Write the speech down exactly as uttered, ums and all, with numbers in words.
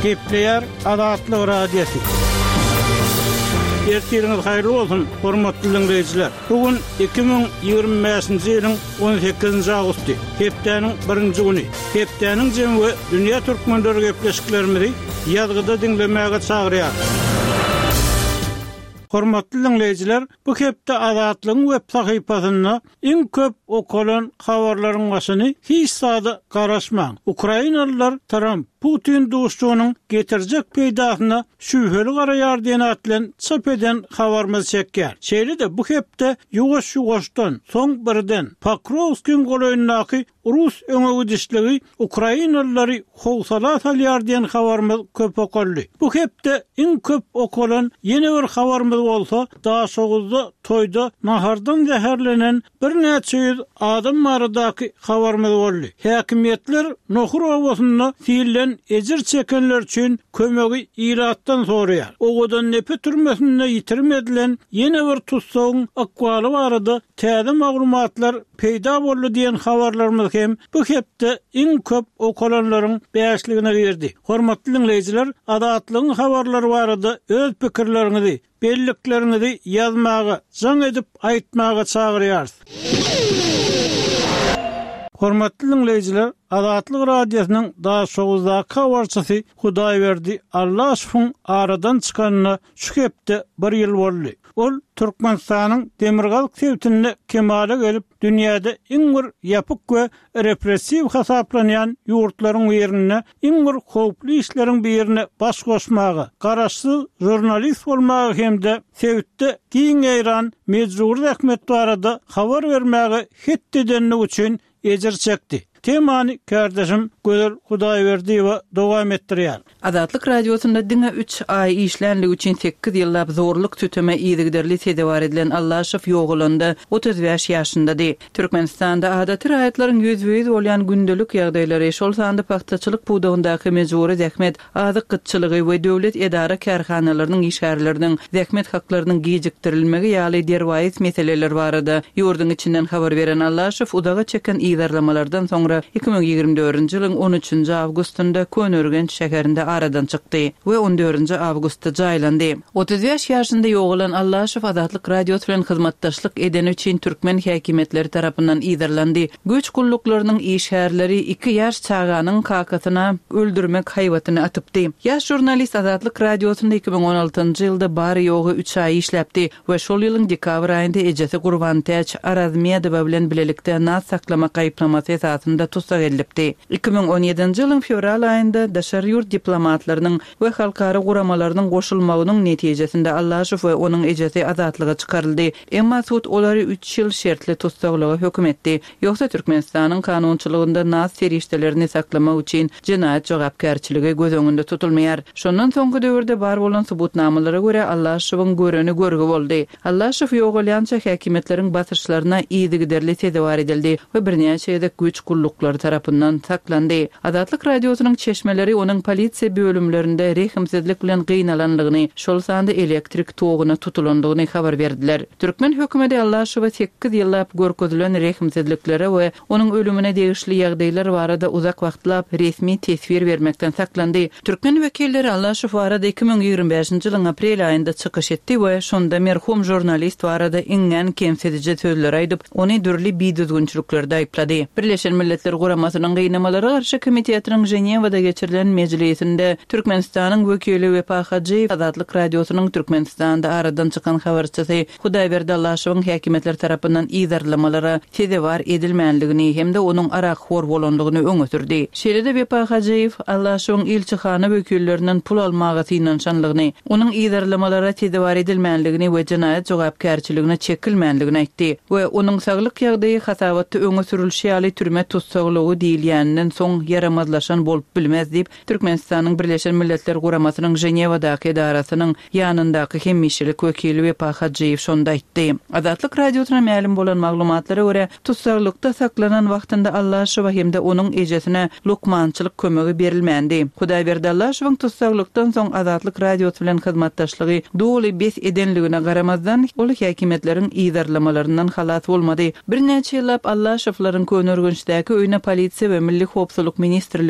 Kepler Adatlyk Radiosu. Ertiriniz hayırlı olsun, hormatly dinleyijiler. Bugün iki bin ýygrimi beşinji ýylyň on sekizinji agusty, hepdeniň birinji güni. Hepdeniň jemgy dünýä türkmenleri gepleşiklerimizi ýazgyda dinlemäge çagyrýar. Hormatly dinleyijiler, bu hepde Adatlyň web sahypasyna iň köp okulan habarlaryň başyny hiç sada garaşmaň. Ukrainalılar Trump Putin dostluğunun getirjek peýdasyna şüpheli garaýar diýen atlan çap eden habarymyz çekýär. Şeýle-de bu hepde ýuwaş-ýuwaşdan soň birden Pokrovskiň golaýyndaky Rus öňe Ukrainalylary howsala salýar diýen habarymyz köp okuldy. Bu hepde iň köp okulan ýene bir habarymyz bolsa, daha soguzda toyda nahardan zäherlenen bir neçe ýüz adam maradaky habarymyz boldy. Häkimetler nohur owasyna fiilen ejir çekenler üçin kömegi ilatdan soraýar. Ogodan nepe türmesinde ýitirmedilen ýene bir tutsagyň akwaly barada täze maglumatlar peýda boldy diýen habarlarymyz hem bu hepde iň köp okulanlaryň beýasligine girdi. Hormatly dinleyijiler, Adatlyň habarlary barada öz pikirleriňizi, belliklerinizi ýazmagy, jaň edip aýtmagy çagyrýar. Hormatly dinleyijiler, Adatlyk Radiosynyň daha soguzdaky habarçysy Hudaýberdi Allaşowyň aradan çykanyna şu hepde bir ýyl boldy. Ol Türkmenistanyň demirgal sewtine kemale gelip dünýäde iň bir ýapyk we repressiw hasaplanýan ýurtlaryň ýerine, iň bir howply işleriň birine baş goşmagy, garaşsyz jurnalist bolmagy hemde sewtde giň eýran mejbur rahmet barada habar bermäge hitdedenlik üçin ejir çekdi. Temany kardeşim Gözel Hudaýberdiýewa dowam etdirýär. Adatlyk radiosunda diňe üç ay işlenlik üçin sekiz ýyllap zorluk tüteme ýygyderli tedewar edilen Allaşow ýoğulanda otuz beş ýaşyndady. Türkmenistanda adaty raýatlaryň ýüzüýiz bolýan gündelik ýagdaýlary şol sanda paxtaçylyk buwdagyndaky mejburi zähmet, azyk gytçylygy we döwlet edara karhanalarynyň işgärleriniň zähmet haklarynyň gijikdirilmegi ýaly derwaýat meseleler barada ýurdun içinden habar beren Allaşow udaga çeken ýygarlamalardan soňra iki bin ýygrimi dördünji ýylyň on üçünji awgustunda Könörgen şäherinde aradan çykdy we on dördünji awgustda jaýlandy. otuz beş ýaşynda ýoğulan Allaşow Adatlyk Radiosu bilen hyzmatdaşlyk eden üçin türkmen häkimetleri tarapyndan ýyzarlandy. Güç gullaklarynyň işgärleri iki ýaş çaganyň kakasyna öldürmek haýwatyny atypdy. Ýaş jurnalist Adatlyk Radiosunda iki bin on altynjy ýylda bary ýogy üç ay işläpdi we şol ýylyň dekabr aýynda ejesi Gurban Täç Arazmiýadowa bilen bilelikde nas saklama gaýplamasy esasynda tutsak edilipdi. iki bin on ýedinji ýylyň fevral aýynda daşar ýurt diplomatlarynyň we halkara guramalarynyň goşulmagynyň netijesinde Allaşow we onuň ejesi azatlyga çykaryldy. Emma sud olary üç ýyl şertli tutsaklyga hökm etdi. Ýoksa Türkmenistanyň kanunçylygynda nas serişdelerini saklamak üçin jinaýat jogapkärçiligi göz öňünde tutulmaýar. Şondan soňky döwürde bar bolan subutnamalara görä Allaşowyň göreni görgi boldy. Allaşow ýoğulýança häkimetleriň basyşlaryna ýygyderli tedewar edildi we bir näçe ýerde güç gulluklar tarapyndan saklandy. Adatlyk Radiosynyň çeşmeleri onuň polisiýa bölümlerinde rehimsizlik bilen gynananlygyny, şol sanda elektrik togyna tutulandygyny habar berdiler. Türkmen hökümeti Allaşowa sekiz ýyllap görkezülen rehimsizliklere we onuň ölümine degişli ýagdaýlar barada uzak wagtlap resmi tesbir bermekden saklandy. Türkmen wekilleri Allaşow barada iki bin ýygrimi beşinji ýylyň aprel aýynda çykyş etdi we şonda merhum jurnalist barada iňen kemsedici sözler aýdyp, ony dürli biýdüzgünçiliklerde aýplady. Birleşen Milletler Guramasynyň gynamalara garşy komitetining Jenewada geçirilen mejlisinde Türkmenistanyň wekili we P H J Adatlyk Radiosynyň Türkmenistanda aradan çykan habarçysy Hudaýberdi Allaşowyň häkimetler tarapyndan ýyzarlamalara tedewar edilmänligini hemde onuň arahor bolandygyny öňe sürdi. Şeýle-de P H J Allaşowyň ilçihana wekillerinden pul almagy inançanlygyny, onuň ýyzarlamalara tedewar edilmänligini we jinaýat jogapkärçiligine çekilmänligini aýtdy we onuň saglyk ýagdaýy hasabatda öňe sürilýän türme tutsaklygy diýilýäninden soň yaramazlaşan bolup bilmez diýip Türkmenistanyň Birleşen Milletler Guramasynyň Jenewadaky edarasynyň ýanyndaky hemmişilik wekili we P H J şonda aýtdy. Adatlyk Radiosyna ma'lum bolan maglumatlara görä tutsaklykda saklanan wagtynda Allaşow hemde onuň ejesine lukmançylyk kömegi berilmändi. Hudaýberdi Allaşowyň tutsaklykdan soň Adatlyk Radiosy bilen hyzmatdaşlygy doly bes edenligine garamazdan ol häkimetleriň ýyzarlamalaryndan halat bolmady. Bir neçe ýyllap Allaşowlaryň Könörgençdäki öýüne polisiýa we milli howpsuzlyk ministrligi